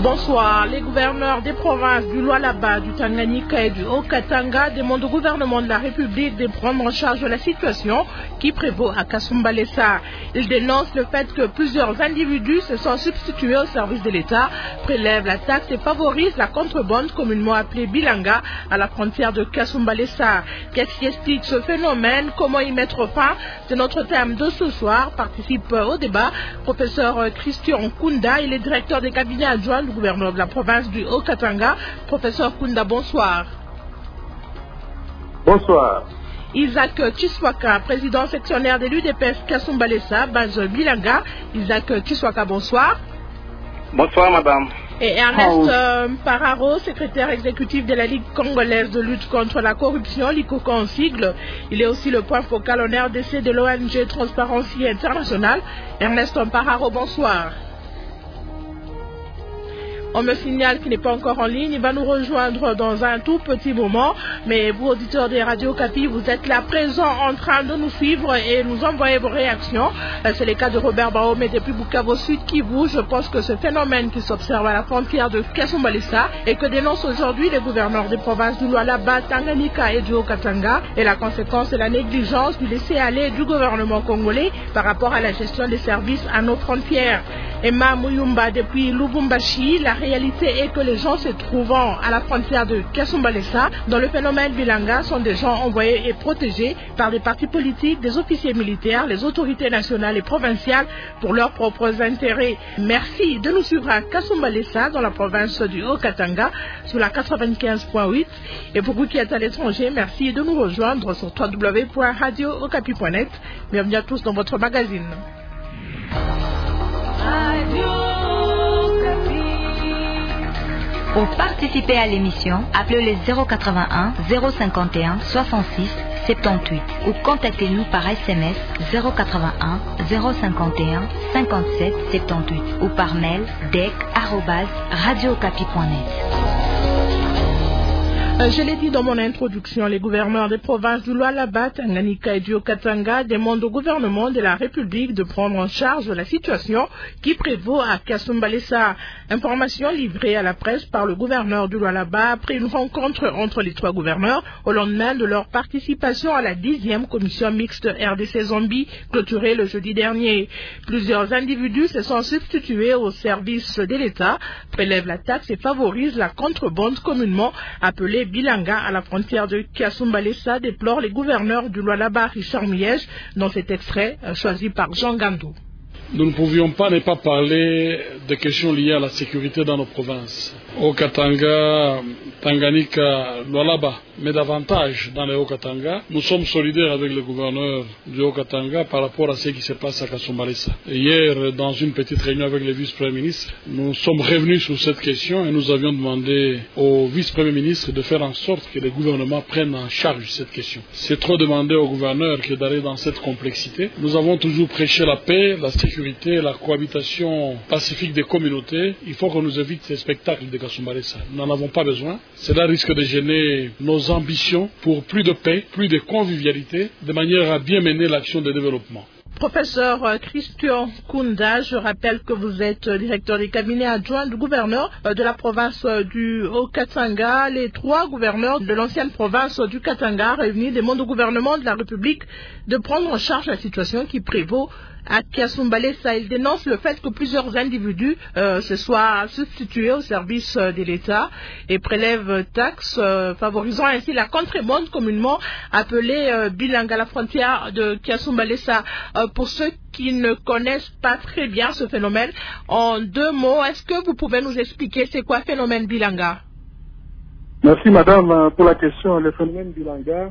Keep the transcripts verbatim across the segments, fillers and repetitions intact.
Bonsoir. Les gouverneurs des provinces du Lualaba, du Tanganyika et du Haut-Katanga demandent au gouvernement de la République de prendre en charge la situation qui prévaut à Kasumbalesa. Ils dénoncent le fait que plusieurs individus se sont substitués au service de l'État, prélèvent la taxe et favorisent la contrebande communément appelée Bilanga à la frontière de Kasumbalesa. Qu'est-ce qui explique ce phénomène? Comment y mettre fin? C'est notre thème de ce soir. Participe au débat professeur Christian Kunda, il est directeur des cabinets adjoints du gouverneur de la province du Haut-Katanga. Professeur Kunda, bonsoir. Bonsoir. Isaac Chiswaka, président sectionnaire de l'U D P S Kasumbalesa, base Bilanga. Isaac Chiswaka, bonsoir. Bonsoir, madame. Et Ernest euh, Pararo, secrétaire exécutif de la Ligue congolaise de lutte contre la corruption, l'I C O C en sigle. Il est aussi le point focal en R D C de l'O N G Transparency International. Ernest Pararo, bonsoir. On me signale qu'il n'est pas encore en ligne. Il va nous rejoindre dans un tout petit moment. Mais vous, auditeurs des Radio Capi, vous êtes là présents en train de nous suivre et nous envoyer vos réactions. C'est le cas de Robert Baome depuis Bukavu Sud Kivu. Je pense que ce phénomène qui s'observe à la frontière de Kasumbalesa et que dénoncent aujourd'hui les gouverneurs des provinces du Lualaba, Tanganyika et du Haut-Katanga est la conséquence de la négligence du laisser-aller du gouvernement congolais par rapport à la gestion des services à nos frontières. Emma Muyumba depuis Lubumbashi, la réalité est que les gens se trouvant à la frontière de Kasumbalesa, dans le phénomène Bilanga, sont des gens envoyés et protégés par des partis politiques, des officiers militaires, les autorités nationales et provinciales pour leurs propres intérêts. Merci de nous suivre à Kasumbalesa, dans la province du Haut-Katanga, sur la quatre-vingt-quinze point huit. Et pour vous qui êtes à l'étranger, merci de nous rejoindre sur w w w point radio okapi point net. Bienvenue à tous dans votre magazine. Pour participer à l'émission, appelez le zéro quatre-vingt-un zéro cinquante et un soixante-six soixante-dix-huit ou contactez-nous par S M S zéro quatre-vingt-un zéro cinquante et un cinquante-sept soixante-dix-huit ou par mail dec arobase radio okapi point net. Je l'ai dit dans mon introduction, les gouverneurs des provinces du Lualaba, Tanganyika et du Haut-Katanga demandent au gouvernement de la République de prendre en charge la situation qui prévaut à Kasumbalesa. Information livrée à la presse par le gouverneur du Lualaba après une rencontre entre les trois gouverneurs au lendemain de leur participation à la dixième commission mixte R D C Zambie clôturée le jeudi dernier. Plusieurs individus se sont substitués au service de l'État, prélèvent la taxe et favorisent la contrebande communément appelée Bilanga à la frontière de Kasumbalesa, déplorent les gouverneurs du Lualaba, Richard Miège, dans cet extrait euh, choisi par Jean Gandou. Nous ne pouvions pas ne pas parler des questions liées à la sécurité dans nos provinces. Au Katanga, Tanganyika, Lualaba, mais davantage dans les Haut-Katanga, nous sommes solidaires avec le gouverneur du Haut-Katanga par rapport à ce qui se passe à Kasumbalesa. Hier, dans une petite réunion avec le vice-premier ministre, nous sommes revenus sur cette question et nous avions demandé au vice-premier ministre de faire en sorte que le gouvernement prenne en charge cette question. C'est trop demander au gouverneur que d'aller dans cette complexité. Nous avons toujours prêché la paix, la sécurité, la cohabitation pacifique des communautés. Il faut qu'on nous évite ces spectacles de Kasumbalesa. Nous n'en avons pas besoin. Cela risque de gêner nos ambitions pour plus de paix, plus de convivialité, de manière à bien mener l'action de développement. Professeur Christian Kunda, je rappelle que vous êtes directeur des cabinets adjoints du gouverneur de la province du Haut-Katanga. Les trois gouverneurs de l'ancienne province du Katanga réunis demandent au gouvernement de la République de prendre en charge la situation qui prévaut à Kasumbalesa. Il dénonce le fait que plusieurs individus euh, se soient substitués au service euh, de l'État et prélèvent taxes, euh, favorisant ainsi la contrebande communément appelée euh, Bilanga à la frontière de Kasumbalesa. Euh, pour ceux qui ne connaissent pas très bien ce phénomène, en deux mots, est-ce que vous pouvez nous expliquer c'est quoi le phénomène Bilanga? Merci madame pour la question. Le phénomène Bilanga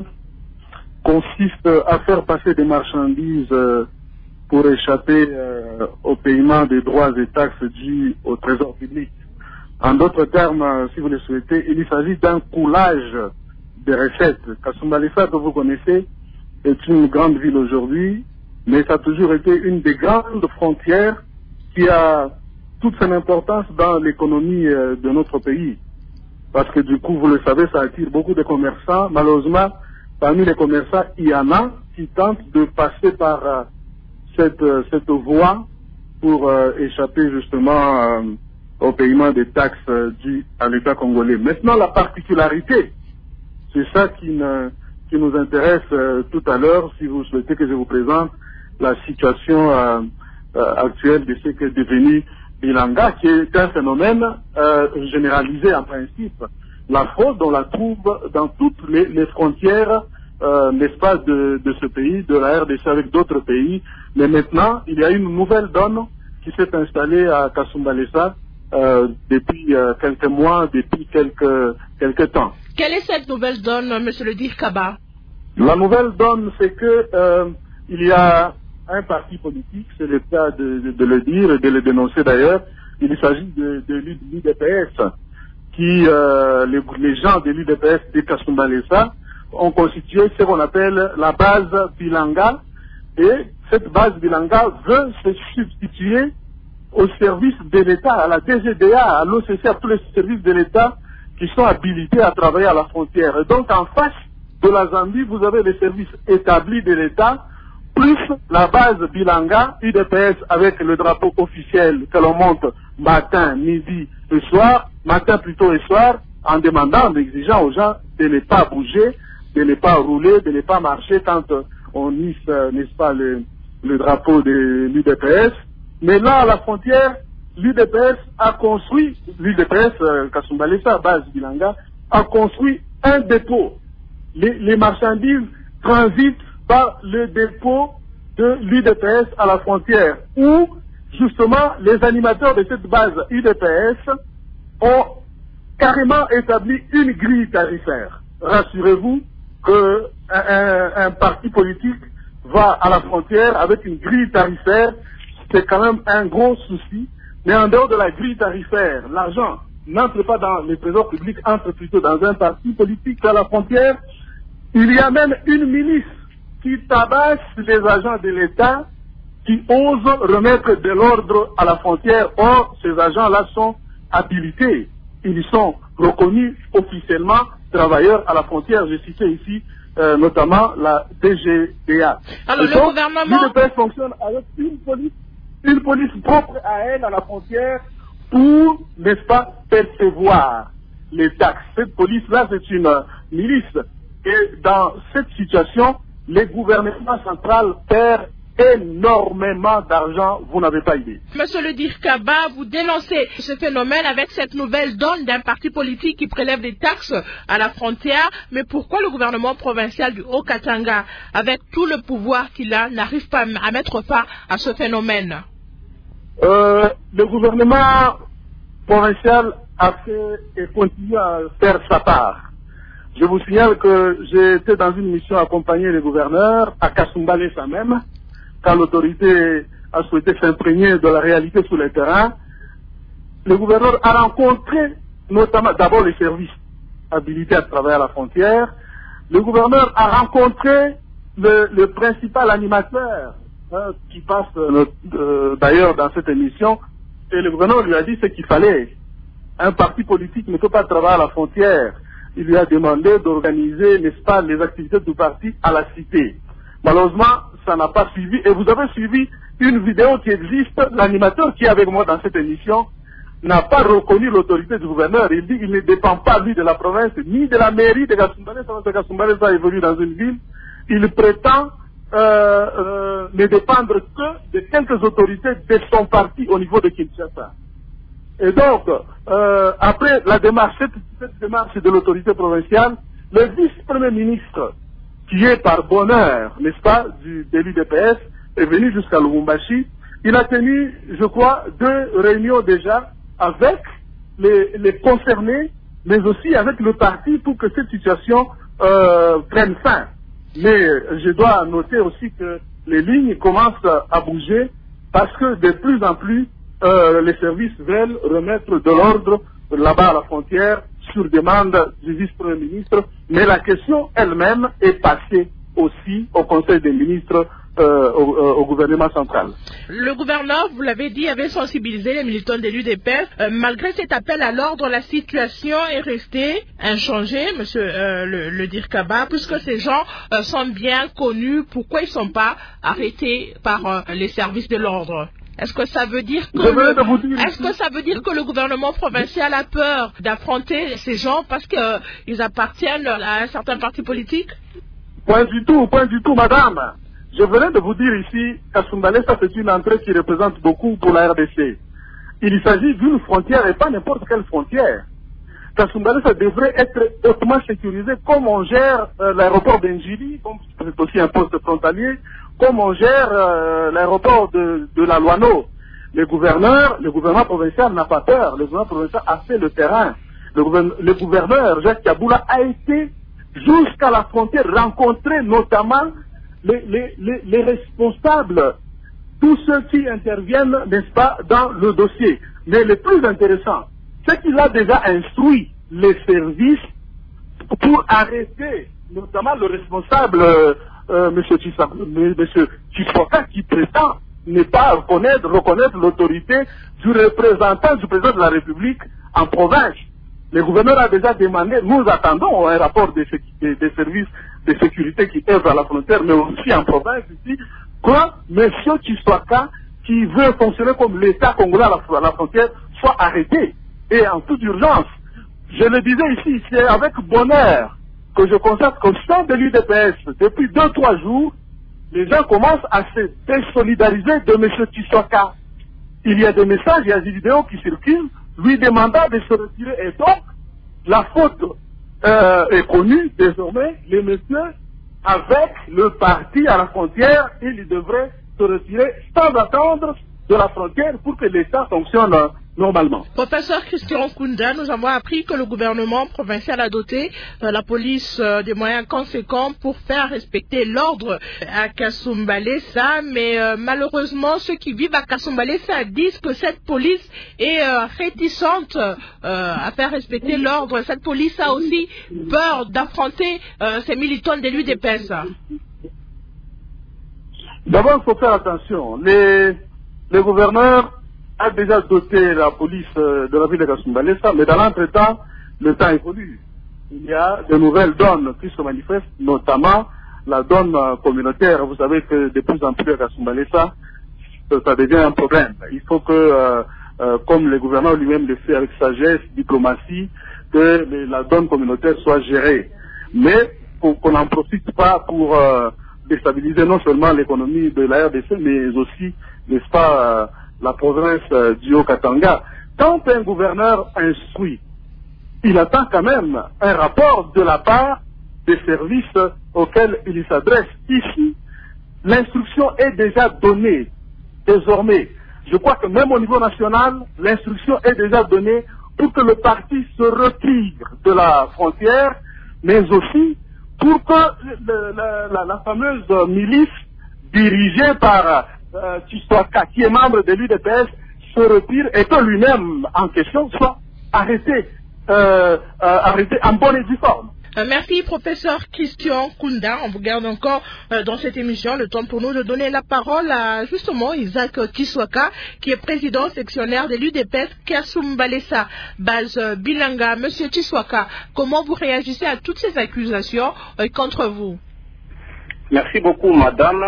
consiste à faire passer des marchandises euh, pour échapper euh, au paiement des droits et taxes dus au trésor public. En d'autres termes, euh, si vous le souhaitez, il s'agit d'un coulage de recettes. Kasumbalesa, que vous connaissez, est une grande ville aujourd'hui, mais ça a toujours été une des grandes frontières qui a toute son importance dans l'économie euh, de notre pays. Parce que du coup, vous le savez, ça attire beaucoup de commerçants. Malheureusement, parmi les commerçants, il y en a qui tentent de passer par euh, Cette, cette voie pour euh, échapper justement euh, au paiement des taxes euh, dues à l'État congolais. Maintenant, la particularité, c'est ça qui, ne, qui nous intéresse euh, tout à l'heure, si vous souhaitez que je vous présente la situation euh, euh, actuelle de ce qu'est devenu Bilanga, qui est un phénomène euh, généralisé en principe. La fraude, on la trouve dans toutes les, les frontières, euh, n'est-ce pas, de, de ce pays, de la R D C avec d'autres pays. Mais maintenant, il y a une nouvelle donne qui s'est installée à Kasumbalesa euh, depuis euh, quelques mois, depuis quelques, quelques temps. Quelle est cette nouvelle donne, monsieur le Dir Kaba? La nouvelle donne, c'est que euh, il y a un parti politique, c'est le cas de, de, de le dire et de le dénoncer d'ailleurs. Il s'agit de, de l'U D P S, qui, euh, les, les gens de l'U D P S de Kasumbalesa ont constitué ce qu'on appelle la base Bilanga, et cette base Bilanga veut se substituer aux services de l'État, à la D G D A, à l'O C C, à tous les services de l'État qui sont habilités à travailler à la frontière. Et donc en face de la Zambie, vous avez les services établis de l'État, plus la base Bilanga, U D P S avec le drapeau officiel que l'on monte matin, midi et soir, matin plutôt et soir, en demandant, en exigeant aux gens de ne pas bouger, de ne pas rouler, de ne pas marcher quand on hisse, euh, n'est-ce pas, le, le drapeau de l'U D P S. Mais là, à la frontière, l'U D P S a construit, l'U D P S, euh, Kasumbalesa, base Bilanga, a construit un dépôt. Les, les marchandises transitent par le dépôt de l'U D P S à la frontière, où justement les animateurs de cette base U D P S ont carrément établi une grille tarifaire. Rassurez-vous qu'un un, un parti politique va à la frontière avec une grille tarifaire, c'est quand même un gros souci. Mais en dehors de la grille tarifaire, l'argent n'entre pas dans les trésors publics, entre plutôt dans un parti politique à la frontière. Il y a même une milice qui tabasse les agents de l'État qui osent remettre de l'ordre à la frontière. Or, ces agents-là sont habilités. Ils sont reconnus officiellement travailleurs à la frontière. J'ai cité ici euh, notamment la D G D A. Alors, et le donc, gouvernement... l'U D P S fonctionne avec une police, une police propre à elle à la frontière pour, n'est-ce pas, percevoir les taxes. Cette police-là, c'est une euh, milice. Et dans cette situation, le gouvernement central perd énormément d'argent, vous n'avez pas idée. Monsieur le Dir Kaba, vous dénoncez ce phénomène avec cette nouvelle donne d'un parti politique qui prélève des taxes à la frontière, mais pourquoi le gouvernement provincial du Haut-Katanga, avec tout le pouvoir qu'il a, n'arrive pas à mettre fin à ce phénomène? euh, Le gouvernement provincial a fait et continue à faire sa part. Je vous signale que j'ai été dans une mission accompagner les gouverneurs à Kasumbalesa même, quand l'autorité a souhaité s'imprégner de la réalité sur le terrain. Le gouverneur a rencontré notamment d'abord les services habilités à travailler à la frontière. Le gouverneur a rencontré le, le principal animateur hein, qui passe euh, d'ailleurs dans cette émission, et le gouverneur lui a dit ce qu'il fallait. Un parti politique ne peut pas travailler à la frontière. Il lui a demandé d'organiser, n'est-ce pas, les activités du parti à la cité. Malheureusement, ça n'a pas suivi. Et vous avez suivi une vidéo qui existe. L'animateur qui est avec moi dans cette émission n'a pas reconnu l'autorité du gouverneur. Il dit qu'il ne dépend pas, lui, de la province, ni de la mairie de Kasumbalesa. Parce que Kasumbalesa évolue dans une ville. Il prétend euh, euh, ne dépendre que de quelques autorités de son parti au niveau de Kinshasa. Et donc, euh, après la démarche, cette, cette démarche de l'autorité provinciale, le vice-premier ministre, qui est par bonheur, n'est-ce pas, du, de l'U D P S, est venu jusqu'à Lubumbashi. Il a tenu, je crois, deux réunions déjà avec les, les concernés, mais aussi avec le parti pour que cette situation euh, prenne fin. Mais je dois noter aussi que les lignes commencent à bouger parce que de plus en plus, Euh, les services veulent remettre de l'ordre là-bas à la frontière sur demande du vice-premier ministre, mais la question elle-même est passée aussi au Conseil des ministres, euh, au, au gouvernement central. Le gouverneur, vous l'avez dit, avait sensibilisé les militants de l'U D P S. Euh, malgré cet appel à l'ordre, la situation est restée inchangée, monsieur euh, le, le Dir Kaba, puisque ces gens euh, sont bien connus. Pourquoi ils ne sont pas arrêtés par euh, les services de l'ordre? Est-ce que ça veut dire que le... est-ce que ça veut dire que le gouvernement provincial a peur d'affronter ces gens parce qu'ils appartiennent à un certain parti politique? Point du tout, point du tout, madame. Je venais de vous dire ici, Kasumbalesa, c'est une entrée qui représente beaucoup pour la R D C. Il s'agit d'une frontière et pas n'importe quelle frontière. Kasumbalesa devrait être hautement sécurisé comme on gère euh, l'aéroport d'Enjili, comme c'est aussi un poste frontalier, comme on gère euh, l'aéroport de, de la Loano. Le gouverneur, le gouvernement provincial n'a pas peur. Le gouvernement provincial a fait le terrain. Le, gouverneur, le gouverneur Jacques Kaboula a été jusqu'à la frontière rencontrer notamment les, les, les, les responsables, tous ceux qui interviennent, n'est-ce pas, dans le dossier. Mais le plus intéressant, c'est qu'il a déjà instruit les services pour arrêter notamment le responsable, euh, euh, M. Tshisoka, qui prétend ne pas reconnaître, reconnaître l'autorité du représentant du président de la République en province. Le gouverneur a déjà demandé, nous attendons un rapport des, des, des services de sécurité qui œuvrent à la frontière, mais aussi en province ici, que M. Tshisoka, qui veut fonctionner comme l'État congolais à la, à la frontière, soit arrêté. Et en toute urgence, je le disais ici, c'est avec bonheur que je constate qu'au sein de l'U D P S, depuis deux, trois jours, les gens commencent à se désolidariser de M. Tshisoka. Il y a des messages, il y a des vidéos qui circulent, lui demandant de se retirer. Et donc, la faute euh, est connue désormais. Le monsieur, avec le parti à la frontière, il devrait se retirer sans attendre de la frontière pour que l'État fonctionne euh, normalement. Professeur Christian Kunda, nous avons appris que le gouvernement provincial a doté euh, la police euh, des moyens conséquents pour faire respecter l'ordre à Kasumbalesa, mais euh, malheureusement ceux qui vivent à Kasumbalesa disent que cette police est euh, réticente euh, à faire respecter l'ordre. Cette police a aussi peur d'affronter euh, ces militants de l'U D P S. D'abord, il faut faire attention. Les, les gouverneurs a déjà doté la police de la ville de Kasumbalesa, mais dans l'entretemps, le temps évolue. Il y a de nouvelles donnes qui se manifestent, notamment la donne communautaire. Vous savez que de plus en plus à Kasumbalesa, ça devient un problème. Il faut que, euh, euh, comme le gouvernement lui-même le fait avec sagesse, diplomatie, que la donne communautaire soit gérée. Mais pour qu'on n'en profite pas pour euh, déstabiliser non seulement l'économie de la R D C, mais aussi, n'est-ce pas, euh, la province euh, du Haut-Katanga. Quand un gouverneur instruit, il attend quand même un rapport de la part des services auxquels il s'adresse. Ici, l'instruction est déjà donnée. Désormais, je crois que même au niveau national, l'instruction est déjà donnée pour que le parti se retire de la frontière, mais aussi pour que le, la, la, la fameuse milice dirigée par Euh, Tshisoka, qui est membre de l'U D P S, se retire et que lui-même en question soit arrêté, euh, euh, arrêté en bonne et due forme. Euh, merci, professeur Christian Kunda. On vous garde encore euh, dans cette émission le temps pour nous de donner la parole à justement Isaac Tshisoka, qui est président sectionnaire de l'U D P S Kasumbalesa, base euh, Bilanga. Monsieur Tshisoka, comment vous réagissez à toutes ces accusations euh, contre vous? Merci beaucoup, madame.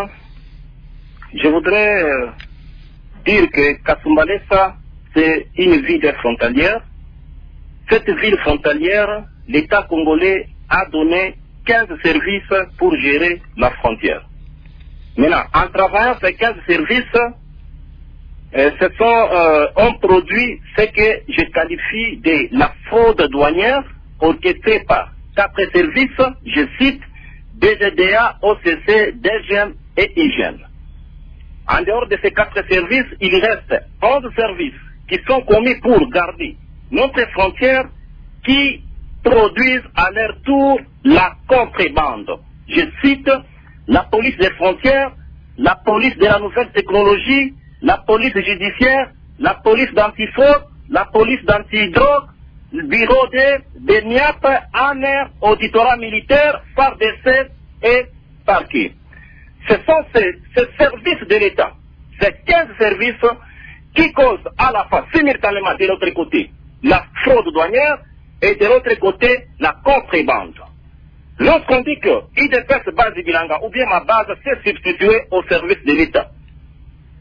Je voudrais euh, dire que Kasumbalesa, c'est une ville frontalière. Cette ville frontalière, l'État congolais a donné quinze services pour gérer la frontière. Maintenant, en travaillant ces quinze services, euh, ce sont, euh, on produit ce que je qualifie de la fraude douanière orchestrée par quatre services, je cite, D G D A, O C C, D G M et Hygiène. En dehors de ces quatre services, il reste onze services qui sont commis pour garder notre frontière, qui produisent à leur tour la contrebande. Je cite la police des frontières, la police de la nouvelle technologie, la police judiciaire, la police d'antifraude, la police d'antidrogue, le bureau de, de N I A P, A N E R, auditorat militaire, F A R D C et parquet. Ce sont ces, ces services de l'État, ces quinze services qui causent à la fois simultanément de l'autre côté la fraude douanière et de l'autre côté la contrebande. Lorsqu'on dit que I D P S base Bilanga ou bien ma base s'est substituée au service de l'État,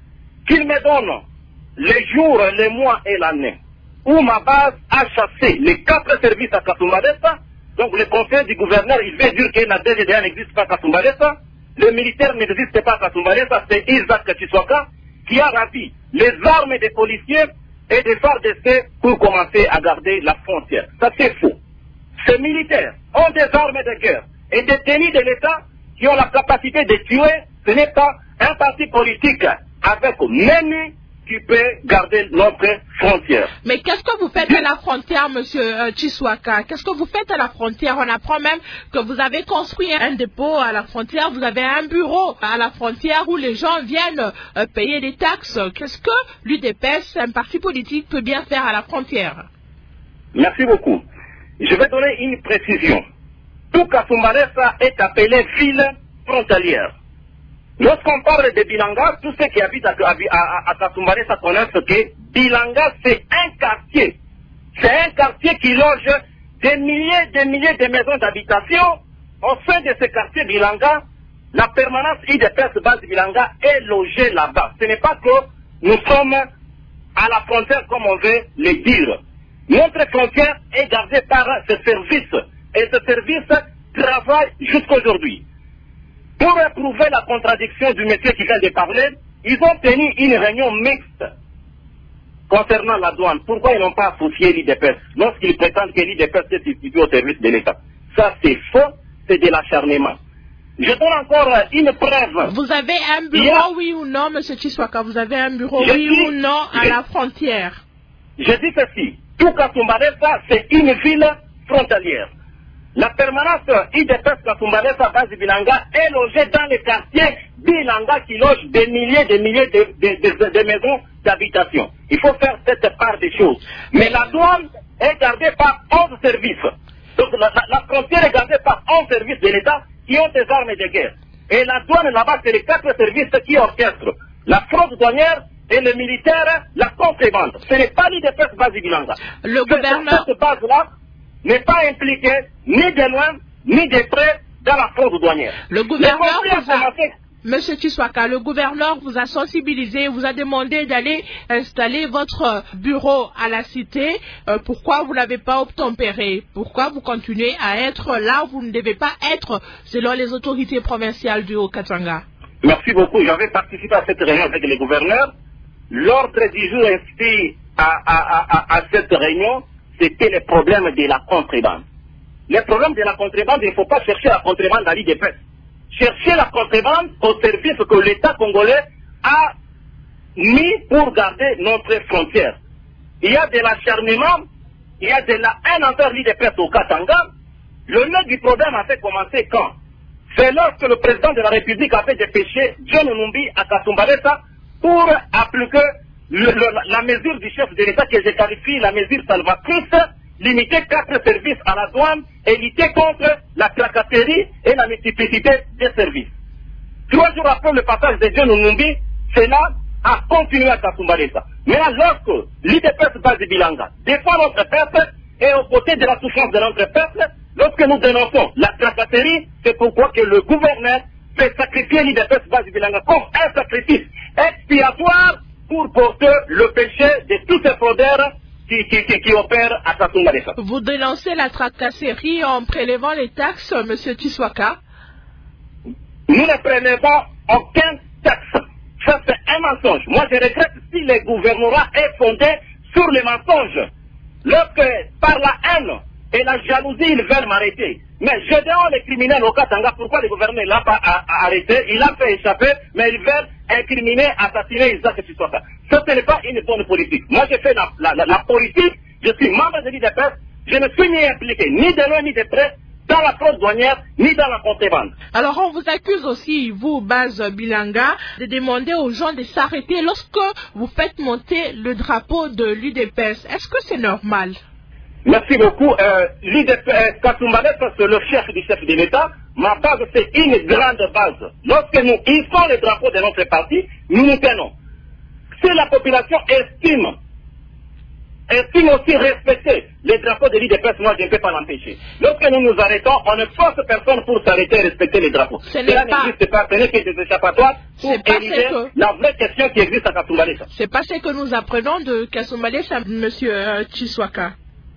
qu'il me donne les jours, les mois et l'année où ma base a chassé les quatre services à Kasumbalesa. Donc le conseil du gouverneur, il veut dire que la D G D A n'existe pas à Kasumbalesa. Le militaire n'existe pas à Kasumbalesa, c'est Isaac Chiswaka qui a ravi les armes des policiers et des phares d'essai pour commencer à garder la frontière. Ça c'est faux. Ces militaires ont des armes de guerre et des tenus de l'État qui ont la capacité de tuer. Ce n'est pas un parti politique avec menu qui peut garder notre frontière. Mais qu'est-ce que vous faites à la frontière, monsieur euh, Chiswaka? Qu'est-ce que vous faites à la frontière? On apprend même que vous avez construit un dépôt à la frontière, vous avez un bureau à la frontière où les gens viennent euh, payer des taxes. Qu'est-ce que l'U D P S, un parti politique, peut bien faire à la frontière? Merci beaucoup. Je vais donner une précision. Tout Kasumbalesa est appelé ville frontalière. Lorsqu'on parle de Bilanga, tous ceux qui habitent à, à, à, à Kasumbalesa connaissent que Bilanga, c'est un quartier. C'est un quartier qui loge des milliers et des milliers de maisons d'habitation. Au sein de ce quartier Bilanga, la permanence I D P S base Bilanga est logée là-bas. Ce n'est pas que nous sommes à la frontière comme on veut le dire. Notre frontière est gardée par ce service. Et ce service travaille jusqu'aujourd'hui. Pour éprouver la contradiction du monsieur qui vient de parler, ils ont tenu une réunion mixte concernant la douane. Pourquoi ils n'ont pas associé l'I D P S lorsqu'ils prétendent que l'I D P S est substitué au service de l'État? Ça c'est faux, c'est de l'acharnement. Je donne encore une preuve. Vous avez un bureau, a... oui ou non, monsieur Chiswaka? Vous avez un bureau, je oui dis... ou non, à je... la frontière? Je dis ceci. Tout Kasumbalesa, c'est une ville frontalière. La permanence I D P S Kasumbalesa base Bilanga est logée dans le quartier Bilanga qui loge des milliers et des milliers de, de, de, de maisons d'habitation. Il faut faire cette part des choses. Mais la douane est gardée par onze services. Donc la, la, la frontière est gardée par onze services de l'État qui ont des armes de guerre. Et la douane là-bas, c'est les quatre services qui orchestrent la fraude douanière et le militaire, la contrebande. Ce n'est pas l'I D P S base Bilanga. Le gouverneur... Cette base-là n'est pas impliqué ni de loin ni de près dans la fraude douanière. Le gouverneur vous a... Monsieur Chiswaka, le gouverneur vous a sensibilisé, vous a demandé d'aller installer votre bureau à la cité. Euh, pourquoi vous n'avez pas obtempéré? Pourquoi vous continuez à être là où vous ne devez pas être selon les autorités provinciales du Haut-Katanga? Merci beaucoup. J'avais participé à cette réunion avec les gouverneurs. L'ordre du jour inscrit à, à, à, à cette réunion, c'était le problème de la contrebande. Le problème de la contrebande, il ne faut pas chercher la contrebande dans l'I D P S. Chercher la contrebande au service que l'État congolais a mis pour garder notre frontière. Il y a de l'acharnement, il y a de la haine envers l'I D P S au Katanga. Le nœud du problème a fait commencer quand? C'est lorsque le président de la République a fait dépêcher John Numbi à Kasumbalesa pour appliquer le, le, la mesure du chef de l'État que je qualifie la mesure salvatrice, limiter quatre services à la douane et lutter contre la tracasserie et la multiplicité des services. Trois jours après le passage de John Numbi, cela a continué à Kasumbalesa. Maintenant, lorsque l'I D P S base Bilanga défend notre peuple et aux côtés de la souffrance de notre peuple, lorsque nous dénonçons la tracasserie, c'est pourquoi que le gouverneur fait sacrifier l'I D P S base Bilanga comme un sacrifice expiatoire pour porter le péché de tous ces fraudeurs qui, qui, qui, qui opèrent à Kasumbalesa. Vous dénoncez la tracasserie en prélevant les taxes, monsieur Chiswaka? Nous ne prélevons aucun taxe. Ça, c'est un mensonge. Moi, je regrette si le gouvernorat est fondé sur les mensonges. Lorsque, par la haine et la jalousie, ils veulent m'arrêter. Mais je demande les criminels au Katanga, pourquoi le gouvernement ne l'a pas arrêté? Il a fait échapper, mais ils veulent incriminer, assassiner Isaac Chiswaka. Ça, ce n'est pas une bonne politique. Moi, j'ai fait la, la, la, la politique, je suis membre de l'I D P S, je ne suis ni impliqué, ni de loin, ni de près, dans la fraude douanière, ni dans la contrebande. Alors, on vous accuse aussi, vous, base Bilanga, de demander aux gens de s'arrêter lorsque vous faites monter le drapeau de l'U D P S. Est-ce que c'est normal? Merci beaucoup. Euh, L'I D P S Kasumbalesa, c'est le chef du chef de l'État. Ma base, c'est une grande base. Lorsque nous hissons le drapeau de notre parti, nous nous tenons. Si la population estime estime aussi respecter les drapeaux de l'I D P S, moi je ne peux pas l'empêcher. Lorsque nous nous arrêtons, on ne force personne pour s'arrêter et respecter les drapeaux. Ce n'est Cela pas... n'existe pas, ce n'est que des échappatoires pour éliminer que... la vraie question qui existe à Kasumba Lessa. C'est pas ce que nous apprenons de Kasumba Lessa, monsieur euh, Chiswaka.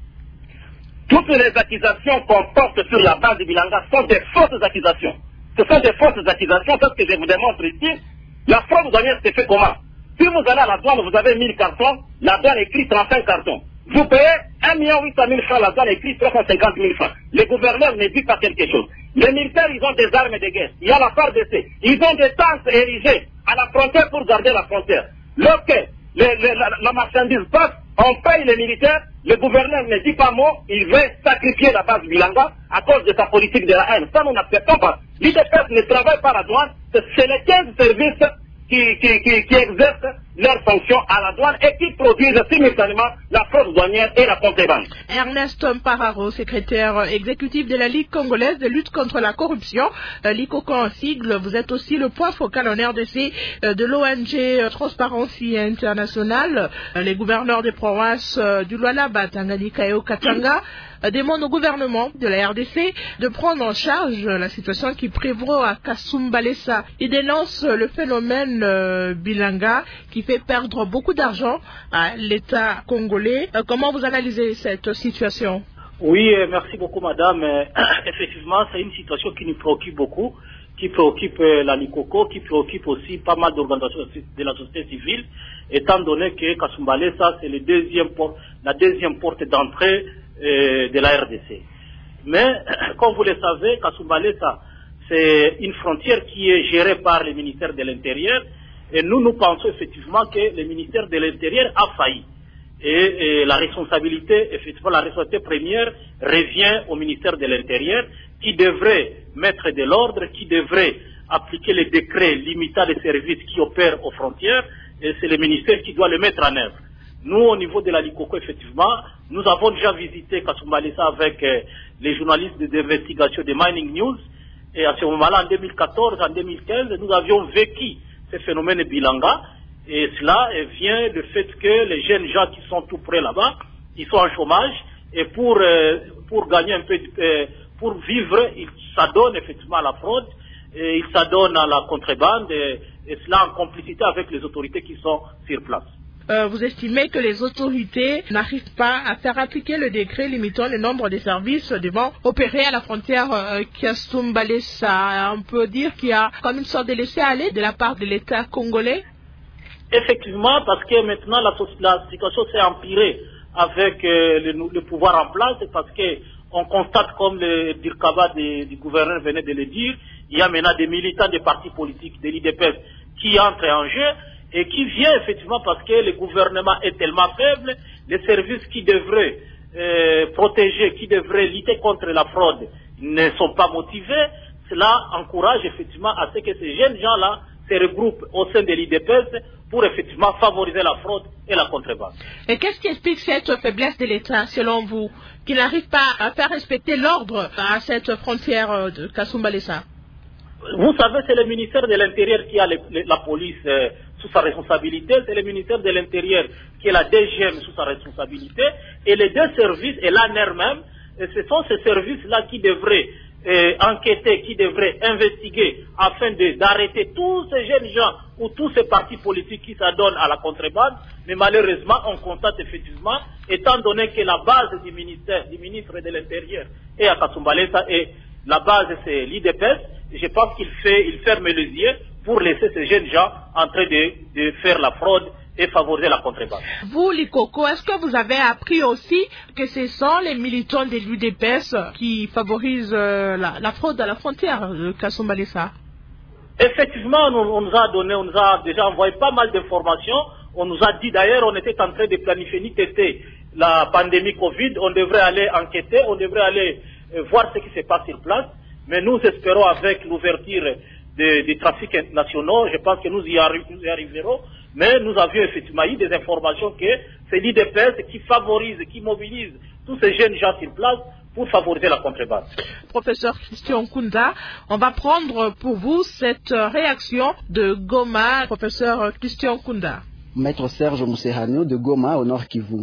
Toutes les accusations qu'on porte sur la base de Bilanga sont des fausses accusations. Ce sont des fausses accusations, parce que je vous démontre ici, la fraude douanière se fait comment? Si vous allez à la douane, vous avez mille cartons, la douane écrit trente-cinq cartons. Vous payez un million huit cent mille francs, la douane écrit trois cent cinquante mille francs. Les gouverneurs ne disent pas quelque chose. Les militaires, ils ont des armes de guerre. Il y a la F A R D C. Ils ont des tentes érigées à la frontière pour garder la frontière. Lorsque les, les, la, la marchandise passe, on paye les militaires, le gouverneur ne dit pas mot, il veut sacrifier la base Bilanga à cause de sa politique de la haine. Ça, nous n'acceptons pas. L'I D P S ne travaille pas à la douane, c'est les quinze services Qui, qui, qui, qui exercent leurs fonctions à la douane et qui produisent simultanément la fraude douanière et la contrebande. Ernest Mpararo, secrétaire exécutif de la Ligue congolaise de lutte contre la corruption, euh, l'ICOCO en sigle, vous êtes aussi le point focal en R D C euh, de l'O N G euh, Transparency International. Euh, les gouverneurs des provinces euh, du Lualaba, Tanganyika et Haut-Katanga euh, demandent au gouvernement de la R D C de prendre en charge euh, la situation qui prévaut à Kasumba Lessa. Ils dénoncent euh, le phénomène euh, Bilanga qui fait perdre beaucoup d'argent à l'État congolais. Euh, comment vous analysez cette situation? Oui, euh, merci beaucoup madame. Euh, effectivement, c'est une situation qui nous préoccupe beaucoup, qui préoccupe euh, la LICOCO, qui préoccupe aussi pas mal d'organisations de la société civile, étant donné que Kasumba Lessa, c'est le deuxième port, la deuxième porte d'entrée euh, de la R D C. Mais, comme vous le savez, Kasumba Lessa, c'est une frontière qui est gérée par le ministère de l'Intérieur. Et nous, nous pensons effectivement que le ministère de l'Intérieur a failli. Et, et la responsabilité, effectivement, la responsabilité première revient au ministère de l'Intérieur, qui devrait mettre de l'ordre, qui devrait appliquer les décrets limitant les services qui opèrent aux frontières, et c'est le ministère qui doit les mettre en œuvre. Nous, au niveau de la LICOCO, effectivement, nous avons déjà visité Kasumba Lessa avec euh, les journalistes d'investigation de Mining News, et à ce moment-là, en deux mille quatorze, en deux mille quinze, nous avions vécu ce phénomène Bilanga, et cela vient du fait que les jeunes gens qui sont tout près là-bas, ils sont en chômage, et pour, euh, pour gagner un peu, euh, pour vivre, ils s'adonnent effectivement à la fraude, et ils s'adonnent à la contrebande, et, et cela en complicité avec les autorités qui sont sur place. Euh, vous estimez que les autorités n'arrivent pas à faire appliquer le décret limitant le nombre de services devant opérer à la frontière euh, Kasumba Lessa. On peut dire qu'il y a comme une sorte de laisser-aller de la part de l'État congolais? Effectivement, parce que maintenant la, la situation s'est empirée avec euh, le, le pouvoir en place, parce que on constate, comme le Dirkaba du gouverneur venait de le dire, il y a maintenant des militants des partis politiques de l'I D P S qui entrent en jeu, et qui vient effectivement parce que le gouvernement est tellement faible, les services qui devraient euh, protéger, qui devraient lutter contre la fraude ne sont pas motivés. Cela encourage effectivement à ce que ces jeunes gens-là se regroupent au sein de l'I D P S pour effectivement favoriser la fraude et la contrebande. Et qu'est-ce qui explique cette faiblesse de l'État, selon vous, qui n'arrive pas à faire respecter l'ordre à cette frontière de Kasumba Lessa? Vous savez, c'est le ministère de l'Intérieur qui a le, le, la police euh, sous sa responsabilité, c'est le ministère de l'Intérieur qui a la D G M sous sa responsabilité, et les deux services, et l'A N R même, et ce sont ces services-là qui devraient euh, enquêter, qui devraient investiguer afin d'arrêter tous ces jeunes gens ou tous ces partis politiques qui s'adonnent à la contrebande. Mais malheureusement, on constate effectivement, étant donné que la base du ministère, du ministre de l'Intérieur est à Kasumba Lessa, et la base c'est l'I D P S, je pense qu'il fait, il ferme les yeux pour laisser ces jeunes gens en train de, de faire la fraude et favoriser la contrebande. Vous, l'ICOCO, est-ce que vous avez appris aussi que ce sont les militants de l'U D P S qui favorisent euh, la, la fraude à la frontière de Kasumba Lessa? Effectivement, on, on nous a donné, on nous a déjà envoyé pas mal d'informations. On nous a dit d'ailleurs, on était en train de planifier ni tester la pandémie Covid, on devrait aller enquêter, on devrait aller euh, voir ce qui se passe sur place. Mais nous espérons, avec l'ouverture des, des trafics nationaux, je pense que nous y, arri nous y arriverons. Mais nous avions effectivement eu des informations que c'est l'I D P S qui favorise, qui mobilise tous ces jeunes gens sur place pour favoriser la contrebande. Professeur Christian Kunda, on va prendre pour vous cette réaction de Goma. Professeur Christian Kunda. Maître Serge Mousserano de Goma, au Nord Kivu.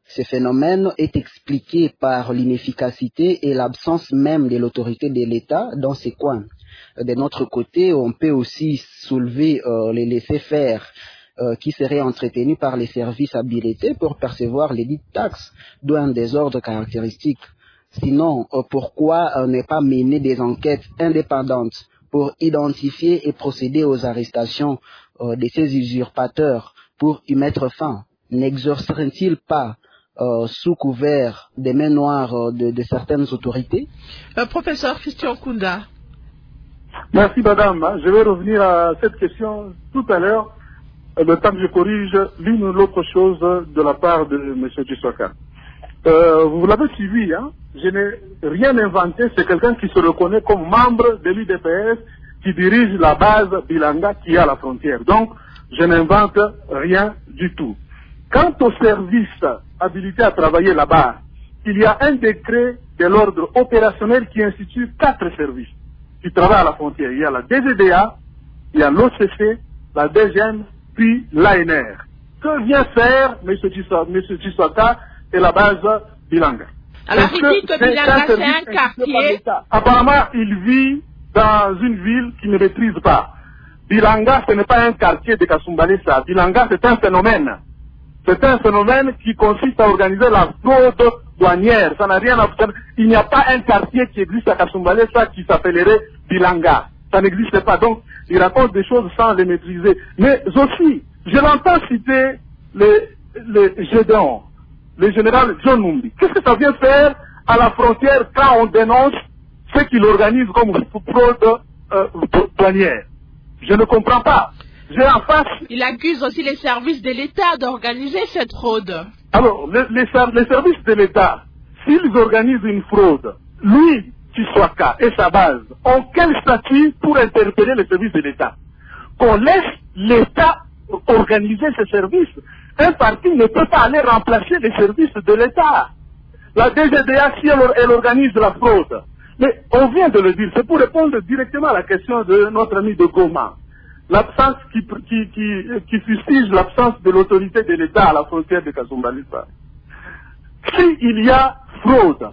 Ce phénomène est expliqué par l'inefficacité et l'absence même de l'autorité de l'État dans ces coins. De notre côté, on peut aussi soulever euh, les laissés-faire euh, qui seraient entretenus par les services habilités pour percevoir les dites taxes, d'où un désordre caractéristique. Sinon, euh, pourquoi euh, ne pas mener des enquêtes indépendantes pour identifier et procéder aux arrestations euh, de ces usurpateurs pour y mettre fin? N'exorcerait-il pas Euh, sous couvert des mains noires euh, de, de certaines autorités? euh, Professeur Christian Kunda. Merci madame. Je vais revenir à cette question tout à l'heure, le temps que je corrige l'une ou l'autre chose de la part de M. Tshiswaka. Euh, vous l'avez suivi, hein? Je n'ai rien inventé, c'est quelqu'un qui se reconnaît comme membre de l'U D P S, qui dirige la base Bilanga qui est à la frontière. Donc, je n'invente rien du tout. Quant au service habilité à travailler là-bas, il y a un décret de l'ordre opérationnel qui institue quatre services qui travaillent à la frontière. Il y a la D G D A, il y a l'O C C, la D G M, puis l'A N R. Que vient faire M. Tshiswaka et la base Bilanga? Alors, il dit que Bilanga, c'est un quartier. Apparemment, il vit dans une ville qu'il ne maîtrise pas. Bilanga, ce n'est pas un quartier de Kasumbalesa. Bilanga, c'est un phénomène. C'est un phénomène qui consiste à organiser la fraude douanière. Ça n'a rien à faire. Il n'y a pas un quartier qui existe à Kasumbalesa qui s'appellerait Bilanga. Ça n'existe pas. Donc, il raconte des choses sans les maîtriser. Mais aussi, je l'entends citer le, le Gédéon, le général John Numbi. Qu'est-ce que ça vient faire à la frontière quand on dénonce ce qu'il organise comme fraude euh, douanière? Je ne comprends pas. J'ai en face... Il accuse aussi les services de l'État d'organiser cette fraude. Alors, les, les, les services de l'État, s'ils organisent une fraude, lui, Tshiswaka et sa base, ont quel statut pour interpeller les services de l'État? Qu'on laisse l'État organiser ses services. Un parti ne peut pas aller remplacer les services de l'État. La D G D A, si elle, elle organise la fraude. Mais on vient de le dire, c'est pour répondre directement à la question de notre ami de Goma. L'absence qui, qui, qui, qui fustige l'absence de l'autorité de l'État à la frontière de Kasumbalesa. S'il y a fraude,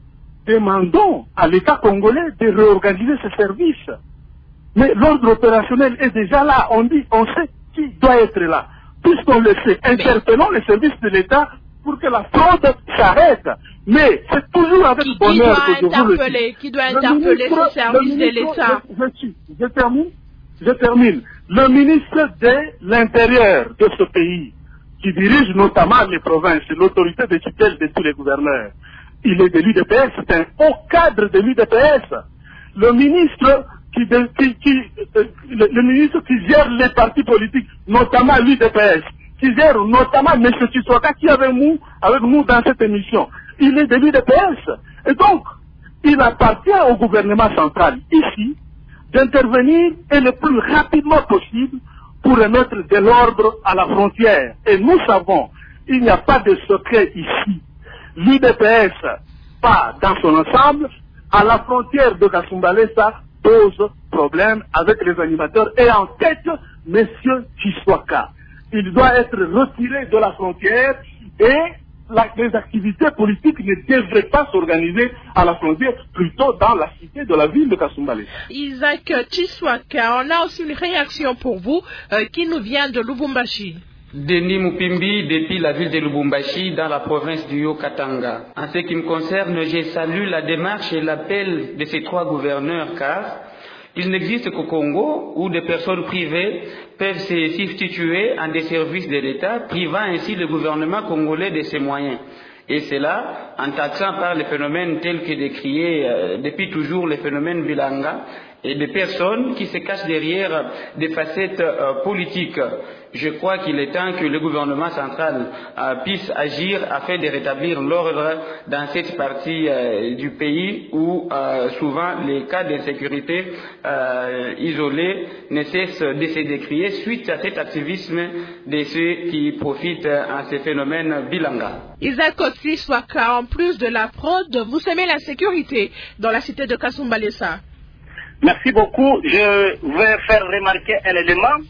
demandons à l'État congolais de réorganiser ses services. Mais l'ordre opérationnel est déjà là. On dit, on sait qui doit être là. Puisqu'on le sait, interpellons les services de l'État pour que la fraude s'arrête. Mais c'est toujours avec qui, bonheur qui que je vous le dis. Qui doit interpeller les services de l'État? Je, je, je termine. Je termine. Le ministre de l'Intérieur de ce pays, qui dirige notamment les provinces, l'autorité de tutelle de tous les gouverneurs, il est de l'U D P S, c'est un haut cadre de l'U D P S. Le ministre qui, de, qui, qui euh, le, le ministre qui gère les partis politiques, notamment l'U D P S, qui gère notamment M. Tshiswaka qui est avec nous, avec nous dans cette émission, il est de l'U D P S. Et donc, il appartient au gouvernement central ici d'intervenir et le plus rapidement possible pour remettre de l'ordre à la frontière. Et nous savons, il n'y a pas de secret ici. L'U D P S, pas dans son ensemble, à la frontière de Kasumbalesa, pose problème avec les animateurs et en tête, M. Tshiswaka. Il doit être retiré de la frontière et la, les activités politiques ne devraient pas s'organiser à la frontière, plutôt dans la cité de la ville de Kasumbalesa. Isaac Tshiswaka, on a aussi une réaction pour vous euh, qui nous vient de Lubumbashi. Denis Mupimbi, depuis la ville de Lubumbashi, dans la province du Haut-Katanga. En ce qui me concerne, je salue la démarche et l'appel de ces trois gouverneurs, car il n'existe qu'au Congo où des personnes privées peuvent se substituer en des services de l'État, privant ainsi le gouvernement congolais de ses moyens. Et cela en taxant par les phénomènes tels que décriés euh, depuis toujours, les phénomènes Bilanga, et des personnes qui se cachent derrière des facettes euh, politiques. Je crois qu'il est temps que le gouvernement central euh, puisse agir afin de rétablir l'ordre dans cette partie euh, du pays où euh, souvent les cas d'insécurité euh, isolés ne cessent de se décrier suite à cet activisme de ceux qui profitent en ces phénomènes Bilanga. Isaac Tshiswaka, en plus de la fraude, vous aimez la sécurité dans la cité de Kasumbalesa. Merci beaucoup. Je vais faire remarquer un élément.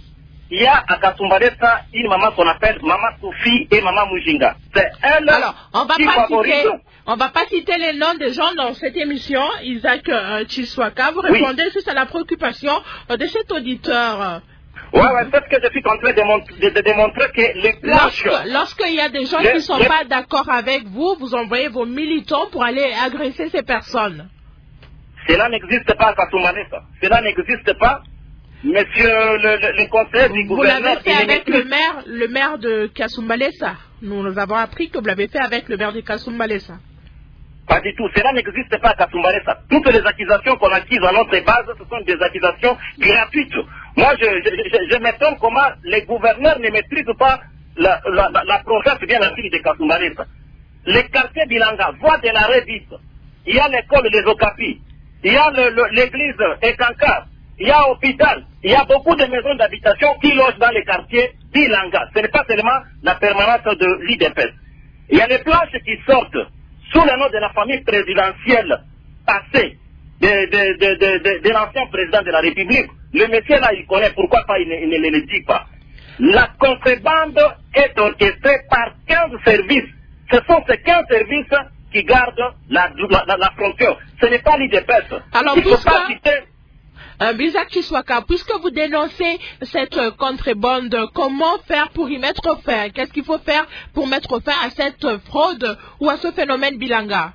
il y a à Kasumbalesa une maman qu'on appelle Maman Soufi et Maman Mujinga. C'est elle Alors, on va qui pas favorise... citer, on va pas citer les noms des gens dans cette émission. Isaac euh, Chiswaka, vous répondez oui. juste à la préoccupation euh, de cet auditeur. Oui, ouais, c'est ce que je suis en train de, démontrer, de, de démontrer que les planches... Lorsque, lorsqu'il y a des gens les, qui ne sont les... pas d'accord avec vous, vous envoyez vos militants pour aller agresser ces personnes. Cela n'existe pas à Kasumbalesa. Cela n'existe pas. Monsieur le, le, le conseiller du vous gouverneur... Vous l'avez fait avec le maire, le maire de Kasumbalesa. Nous, nous avons appris que vous l'avez fait avec le maire de Kasumbalesa. Pas du tout. Cela n'existe pas à Kasumbalesa. Toutes les accusations qu'on accuse à notre base, ce sont des accusations gratuites. Moi, je, je, je, je m'étonne comment les gouverneurs ne maîtrisent pas la, la, la, la province bien la ville de Kasumbalesa. Les quartiers Bilanga, voie de la Révis, il y a l'école des Okapi, il y a l'église Ekanka, il y a l'hôpital, il y a beaucoup de maisons d'habitation qui logent dans les quartiers Bilanga. Ce n'est pas seulement la permanence de l'I D P S. Il y a les planches qui sortent sous le nom de la famille présidentielle passée de, de, de, de, de, de l'ancien président de la République. Le monsieur là, il connaît, pourquoi pas, il ne, il ne le dit pas. La contrebande est orchestrée par quinze services. Ce sont ces quinze services qui gardent la, la, la, la frontière. Ce n'est pas l'I D P S. Alors, il ne faut pas citer... Euh, Isaac Chiswaka, puisque vous dénoncez cette euh, contrebande, comment faire pour y mettre fin? Qu'est-ce qu'il faut faire pour mettre fin à cette euh, fraude ou à ce phénomène Bilanga?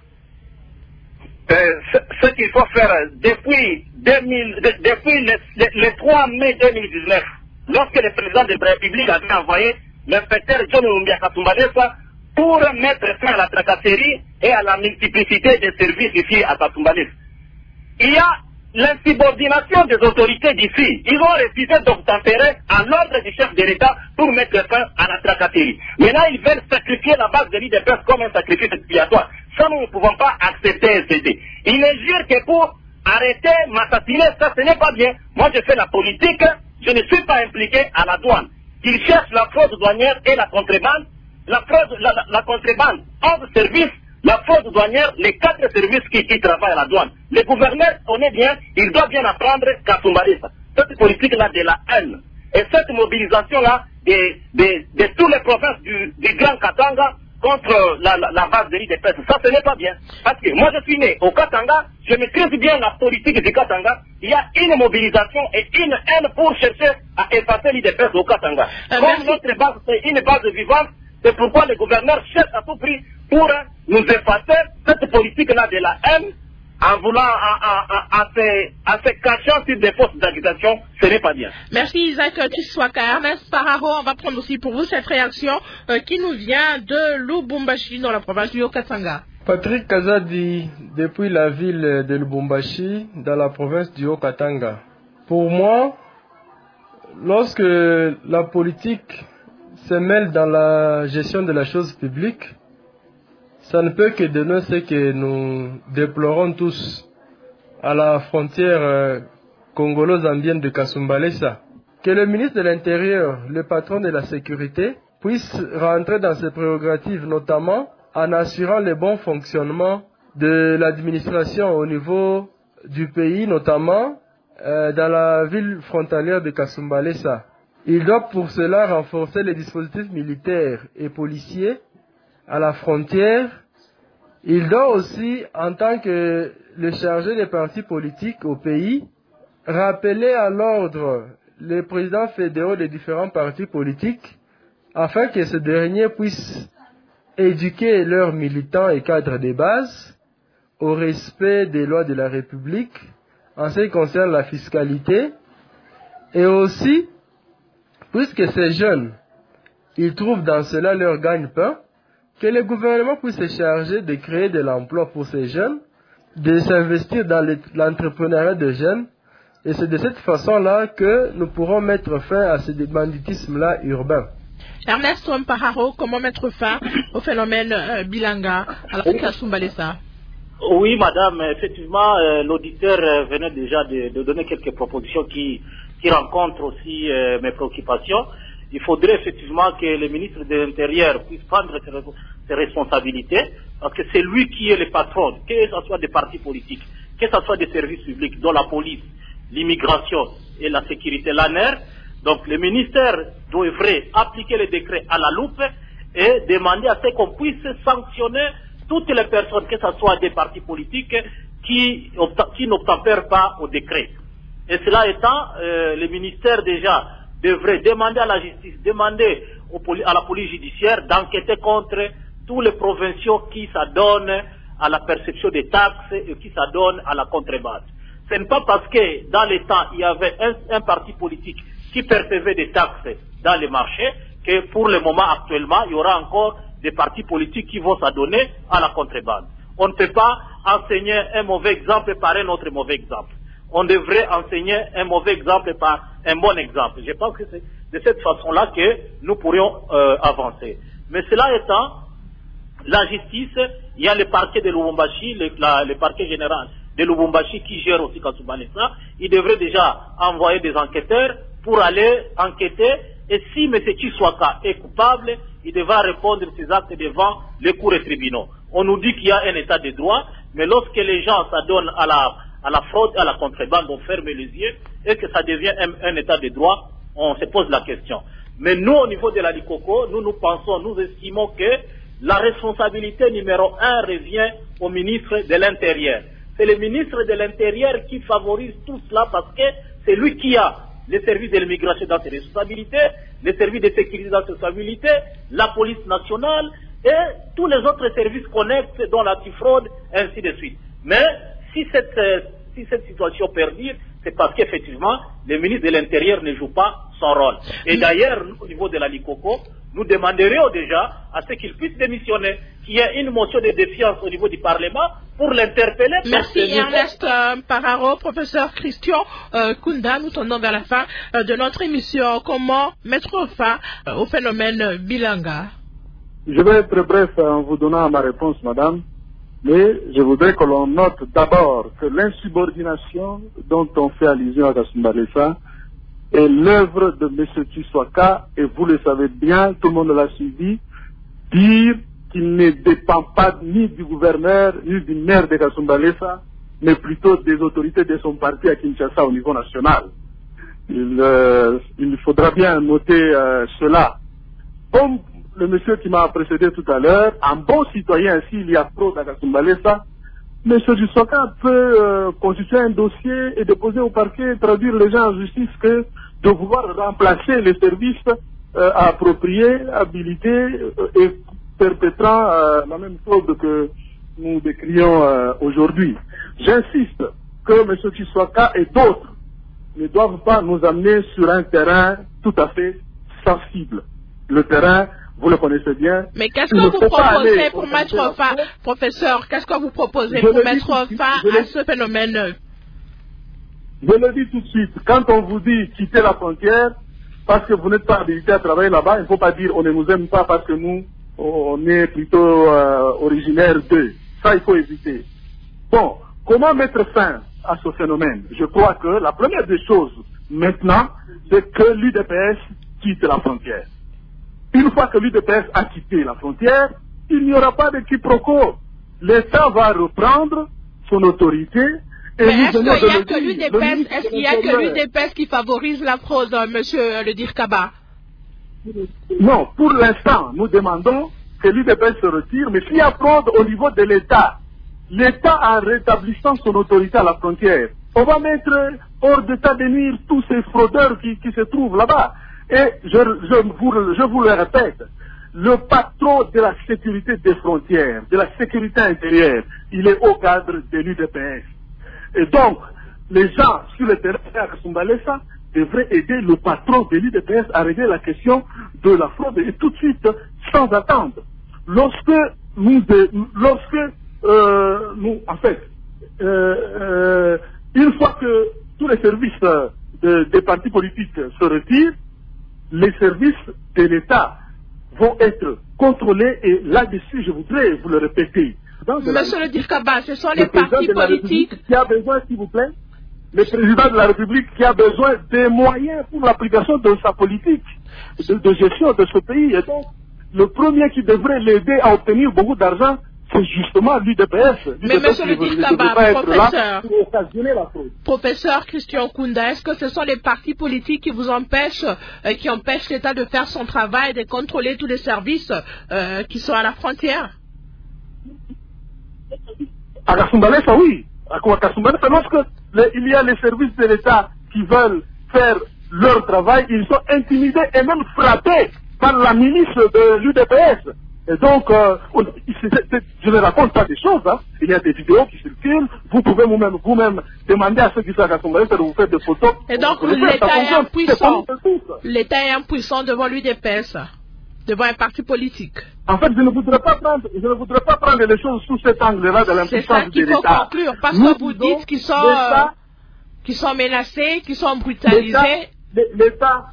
euh, ce, ce qu'il faut faire depuis, deux mille, de, depuis le, le, le trois mai deux mille dix-neuf, lorsque le président de la République avait envoyé l'inspecteur John Lumbia Kasumbalesa pour mettre fin à la tracasserie et à la multiplicité des services ici à Kasumbalesa. Il y a l'insubordination des autorités d'ici. Ils ont refusé d'obtempérer à l'ordre du chef de l'État pour mettre fin à la tracasserie. Maintenant, ils veulent sacrifier la base de l'I D P S comme un sacrifice expiatoire. Ça, nous ne pouvons pas accepter et céder. Ils ne jurent que pour arrêter, m'assassiner, ça, ce n'est pas bien. Moi, je fais la politique, je ne suis pas impliqué à la douane. Ils cherchent la fraude douanière et la contrebande. La fraude, la, la, la contrebande, onze services. La fraude douanière, les quatre services qui, qui travaillent à la douane. Le gouverneur connaît bien, il doit bien apprendre Kasumbalesa. Cette politique-là de la haine et cette mobilisation-là de, de, de toutes les provinces du, du Grand Katanga contre la, la, la base de l'I D P S. Ça, ce n'est pas bien. Parce que moi, je suis né au Katanga, je maîtrise bien la politique du Katanga. Il y a une mobilisation et une haine pour chercher à effacer l'I D P S au Katanga. Euh, Comme notre base, c'est une base vivante, c'est pourquoi le gouverneur cherche à tout prix pour nous effacer cette politique-là de la haine en voulant, en se cachant sur des fausses accusations, ce n'est pas bien. Merci Isaac Chiswaka. Ernest Pararo, on va prendre aussi pour vous cette réaction euh, qui nous vient de Lubumbashi dans la province du Haut-Katanga. Patrick Kazadi, depuis la ville de Lubumbashi, dans la province du Haut-Katanga. Pour moi, lorsque la politique se mêle dans la gestion de la chose publique, ça ne peut que donner ce que nous déplorons tous à la frontière euh, congolo-zambienne de Kasumbalesa. Que le ministre de l'Intérieur, le patron de la sécurité, puisse rentrer dans ses prérogatives, notamment en assurant le bon fonctionnement de l'administration au niveau du pays, notamment euh, dans la ville frontalière de Kasumbalesa. Il doit pour cela renforcer les dispositifs militaires et policiers à la frontière. Il doit aussi, en tant que le chargé des partis politiques au pays, rappeler à l'ordre les présidents fédéraux des différents partis politiques afin que ces derniers puissent éduquer leurs militants et cadres de base au respect des lois de la République en ce qui concerne la fiscalité et aussi, puisque ces jeunes, ils trouvent dans cela leur gagne-pain, que le gouvernement puisse se charger de créer de l'emploi pour ces jeunes, de s'investir dans l'entrepreneuriat des jeunes, et c'est de cette façon-là que nous pourrons mettre fin à ce banditisme-là urbain. Ernest Pararo, comment mettre fin au phénomène euh, Bilanga à la Kasumbalesa? Oui, madame, effectivement, euh, l'auditeur euh, venait déjà de, de donner quelques propositions qui, qui rencontrent aussi euh, mes préoccupations. Il faudrait effectivement que le ministre de l'Intérieur puisse prendre ses, ses responsabilités, parce que c'est lui qui est le patron, que ce soit des partis politiques, que ce soit des services publics, dont la police, l'immigration et la sécurité, l'A N E R. Donc le ministère devrait appliquer les décrets à la loupe et demander à ce qu'on puisse sanctionner toutes les personnes, que ce soit des partis politiques, qui, qui n'obtempèrent pas au décret. Et cela étant, euh, le ministère déjà devrait demander à la justice, demander au, à la police judiciaire d'enquêter contre tous les provinciaux qui s'adonnent à la perception des taxes et qui s'adonnent à la contrebande. Ce n'est pas parce que dans les temps, il y avait un, un parti politique qui percevait des taxes dans les marchés que pour le moment actuellement, il y aura encore des partis politiques qui vont s'adonner à la contrebande. On ne peut pas enseigner un mauvais exemple par un autre mauvais exemple. On devrait enseigner un mauvais exemple par un bon exemple. Je pense que c'est de cette façon-là que nous pourrions euh, avancer. Mais cela étant, la justice, il y a le parquet de Lubumbashi, le, la, le parquet général de Lubumbashi qui gère aussi Kasumbalesa. Il devrait déjà envoyer des enquêteurs pour aller enquêter. Et si M. Tshiswaka est coupable, il devra répondre de ses actes devant les cours et tribunaux. On nous dit qu'il y a un état de droit, mais lorsque les gens s'adonnent à la, à la fraude, à la contrebande, on ferme les yeux, et que ça devient un, un état de droit, on se pose la question. Mais nous, au niveau de la Likoko, nous nous pensons, nous estimons que la responsabilité numéro un revient au ministre de l'Intérieur. C'est le ministre de l'Intérieur qui favorise tout cela parce que c'est lui qui a les services de l'immigration dans ses responsabilités, les services de sécurité dans ses responsabilités, la police nationale et tous les autres services connexes dont l'antifraude, ainsi de suite. Mais si cette, si cette situation perdure, c'est parce qu'effectivement, le ministre de l'Intérieur ne joue pas son rôle. Et d'ailleurs, au niveau de la Likoko, nous demanderions déjà à ce qu'il puisse démissionner, qu'il y ait une motion de défiance au niveau du Parlement pour l'interpeller. Merci Ernest euh, Pararo, professeur Christian euh, Kunda. Nous tendons vers la fin euh, de notre émission. Comment mettre fin euh, au phénomène Bilanga? Je vais être bref en vous donnant ma réponse, madame. Mais je voudrais que l'on note d'abord que l'insubordination dont on fait allusion à Kasumbalesa est l'œuvre de M. Tshiswaka, et vous le savez bien, tout le monde l'a suivi, dire qu'il ne dépend pas ni du gouverneur, ni du maire de Kasumbalesa, mais plutôt des autorités de son parti à Kinshasa au niveau national. Il, euh, il faudra bien noter euh, cela. Comme le monsieur qui m'a précédé tout à l'heure, un bon citoyen, s'il y a fraude à Kasumbalesa, M. Tshiswaka peut euh, constituer un dossier et déposer au parquet, traduire les gens en justice que de vouloir remplacer les services euh, appropriés, habilités euh, et perpétrant euh, la même fraude que nous décrions euh, aujourd'hui. J'insiste que M. Tshiswaka et d'autres ne doivent pas nous amener sur un terrain tout à fait sensible. Le terrain, vous le connaissez bien. Mais qu'est-ce que vous proposez pour mettre fin, professeur, qu'est-ce que vous proposez pour mettre fin à ce phénomène? Je le dis tout de suite, quand on vous dit quitter la frontière, parce que vous n'êtes pas habilité à travailler là-bas, il ne faut pas dire on ne nous aime pas parce que nous, on est plutôt euh, originaire d'eux. Ça, il faut éviter. Bon, comment mettre fin à ce phénomène? Je crois que la première des choses maintenant, c'est que l'U D P S quitte la frontière. Une fois que l'U D P S a quitté la frontière, il n'y aura pas de quiproquo. L'État va reprendre son autorité. Et mais est-ce qu'il n'y a que l'U D P S, est-ce qu'il y a que l'U D P S qui favorise la fraude, monsieur le Dirkaba? Non, pour l'instant, nous demandons que l'U D P S se retire, mais s'il y a fraude au niveau de l'État, l'État en rétablissant son autorité à la frontière, on va mettre hors d'état de nuire tous ces fraudeurs qui, qui se trouvent là-bas. Et je, je, vous, je vous le répète, le patron de la sécurité des frontières, de la sécurité intérieure, il est au cadre de l'U D P S. Et donc, les gens sur le terrain à Kasumbalesa devraient aider le patron de l'U D P S à régler la question de la fraude et tout de suite, sans attendre. Lorsque nous, de, lorsque euh, nous, en fait, euh, euh, une fois que tous les services de, des partis politiques se retirent, les services de l'État vont être contrôlés et là-dessus, je voudrais vous le répéter. Monsieur le Dirkaba, ce sont les partis politiques qui a besoin, s'il vous plaît, le président de la République qui a besoin des moyens pour l'application de sa politique de, de gestion de ce pays. Et donc, le premier qui devrait l'aider à obtenir beaucoup d'argent, c'est justement l'U D P S. Mais monsieur le Dintaba, professeur, pour occasionner la fraude. Professeur Christian Kounda, est-ce que ce sont les partis politiques qui vous empêchent, euh, qui empêchent l'État de faire son travail, de contrôler tous les services euh, qui sont à la frontière? À Kasumbalesa, oui. À Kasumbalesa, lorsque les, il y a les services de l'État qui veulent faire leur travail, ils sont intimidés et même frappés par la milice de l'U D P S. Et donc, euh, on, c'est, c'est, je ne raconte pas des choses, hein. Il y a des vidéos qui circulent, vous pouvez vous-même, vous-même demander à ceux qui sont à Kasumbalesa de vous faire des photos. Et donc, l'État est impuissant. L'État est impuissant devant l'U D P S, devant un parti politique. En fait, je ne voudrais pas prendre, je ne voudrais pas prendre les choses sous cet angle-là de l'impuissance de l'État. C'est ça qu'il faut conclure, parce que vous dites qu'ils sont, euh, qu'ils sont menacés, qu'ils sont brutalisés. L'État,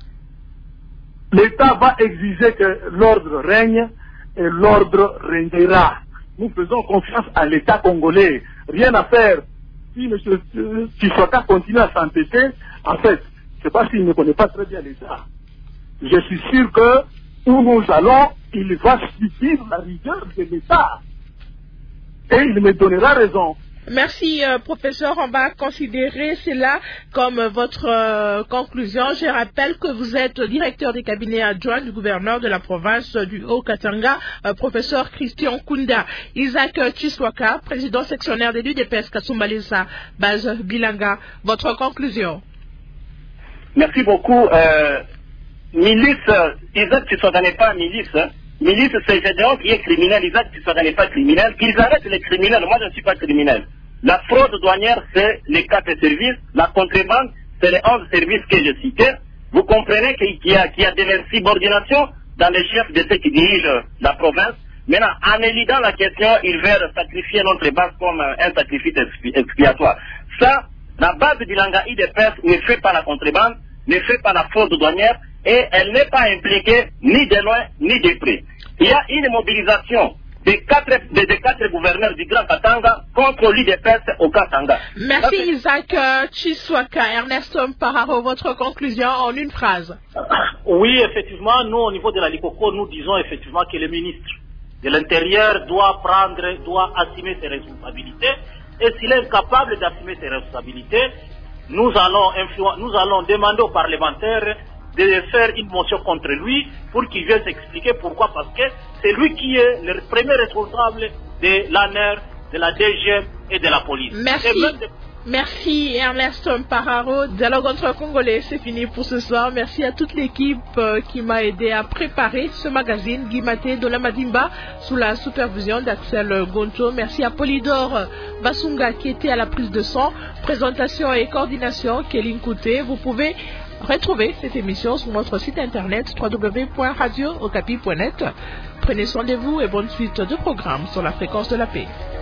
l'État va exiger que l'ordre règne et l'ordre régnera. Nous faisons confiance à l'État congolais. Rien à faire. Si M. Tshisekedi continue à s'entêter, en fait, je ne sais pas s'il ne connaît pas très bien l'État. Je suis sûr que où nous allons, il va subir la rigueur de l'État. Et il me donnera raison. Merci, euh, professeur. On va considérer cela comme euh, votre euh, conclusion. Je rappelle que vous êtes directeur des cabinets adjoints du gouverneur de la province du Haut-Katanga, euh, professeur Christian Kounda. Isaac Tshiswaka, président sectionnaire de l'U D P S Kasumbalesa, base Bilanga. Votre conclusion. Merci beaucoup. Euh, milice, Isaac Tshiswaka n'est pas milice. Hein. Milice, c'est Gédéon qui est criminel. Isaac Tshiswaka n'est pas criminel. Qu'ils arrêtent les criminels. Moi, je ne suis pas criminel. La fraude douanière, c'est les quatre services. La contrebande, c'est les onze services que je citais. Vous comprenez qu'il y a, qu'il y a de l'insubordination dans les chefs de ceux qui dirigent la province. Maintenant, en éludant la question, ils veulent sacrifier notre base comme un sacrifice expiatoire. Ça, la base du Bilanga I D P S ne fait pas la contrebande, ne fait pas la fraude douanière, et elle n'est pas impliquée ni de loin ni de près. Il y a une mobilisation des quatre, des, des quatre gouverneurs du Grand Katanga contre l'U D P S au Katanga. Merci donc, Isaac Tshiswaka. Ernest Mpararo, votre conclusion en une phrase. Oui, effectivement, nous au niveau de la Likoko, nous disons effectivement que le ministre de l'Intérieur doit prendre, doit assumer ses responsabilités, et s'il est incapable d'assumer ses responsabilités, nous allons, influ- nous allons demander aux parlementaires de faire une motion contre lui pour qu'il vienne s'expliquer pourquoi, parce que c'est lui qui est le premier responsable de l'A N E R, de la D G M et de la police. Merci. De... Merci Ernest Mpararo. Dialogue entre Congolais, c'est fini pour ce soir. Merci à toute l'équipe euh, qui m'a aidé à préparer ce magazine. Guy Maté de la Madimba sous la supervision d'Axel Gonto. Merci à Polydor Basunga qui était à la prise de son. Présentation et coordination, Kéline Kouté. Vous pouvez retrouvez cette émission sur notre site internet w w w point radio okapi point net. Prenez soin de vous et bonne suite de programmes sur la fréquence de la paix.